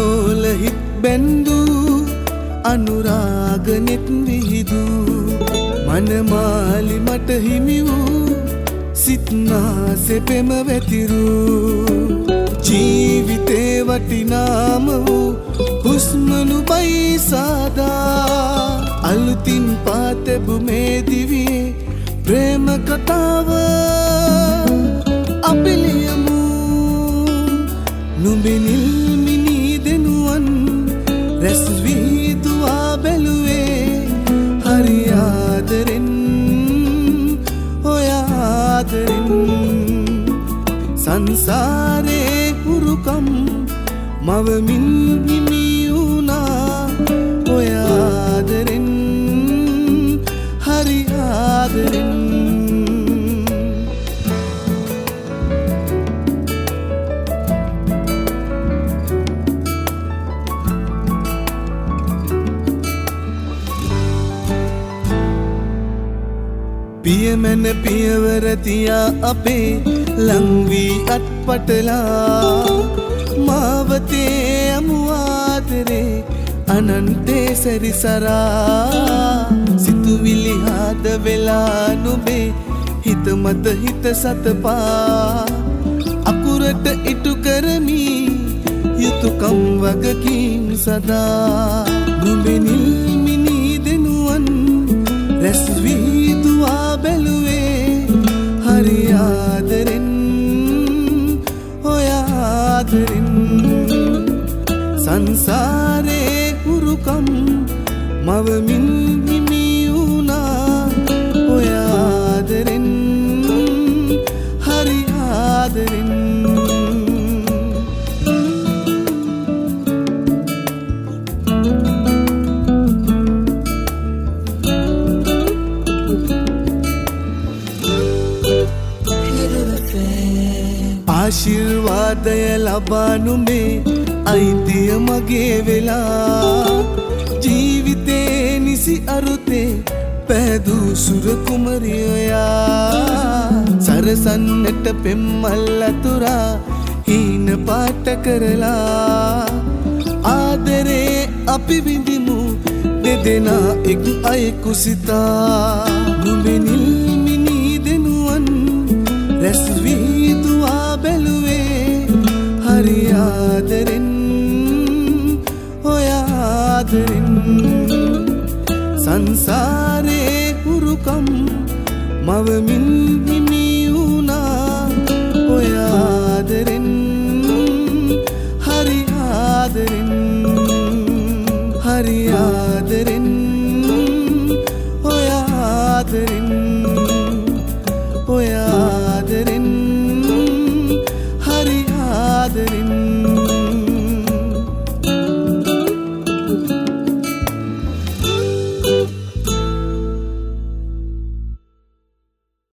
ලෝලහිත් බැන්දු අනුරාගනෙත් විහිදු මනමාලි මට හිමි වූ සිත්නාසේ පෙම වැතිරු ජීවිතේ වටිනාම වූ හුස්මනු බයිසාදා අලුතින් පාතැබු මේ දිවියේ ප්‍රේම කතාව අපි ලියමු නුඹෙනිල් මිනී දෙනුවන් රැස් වී දුවා බැලුවේ හරි ආදරෙන් ඔය ආදරෙන් සංසාරේ උරුකම් මවමින් හිමි වුණා ඔය ආදරෙන් හරි ආදරෙන් පියමන පියවර තියා අපේ ලං වී අත්පටලා මාවතේ යමු ආදරේ අනන්තේ සැරිසරා සිතුවිලි හාද වෙලා නුඹේ හිත මත හිත සතපා අකුරට ඉටු කරමි යුතුයකම් වගකීම් සදා නුඹෙනිල් මිනී දෙනුවන් රැස් වී දුවා බැලුවේ හරි ආදරෙන් ඔය ආදරෙන් සංසාරේ උරුකම් මවමින් හිමි වුණා ඔය ආදරෙන් හරි ආදරෙන් ආශිර්වාදය ලබා නුඹේ අයිතිය මගේ වෙලා ජීවිතේ නිසි අරුතේ පැදූ සුර කුමරියයා සරසන්නට පෙම්මල් අතුරා හීන පාට කරලා ආදරේ අපි විඳිමු දෙදෙනා එක් අයෙකු සිතා නුඹෙනිල් මිනී දෙනුවන් රැස් වී දුවා බැලුවේ හරි ආදරෙන් ඔය ආදරෙන් සංසාරේ උරුකම් මවමින්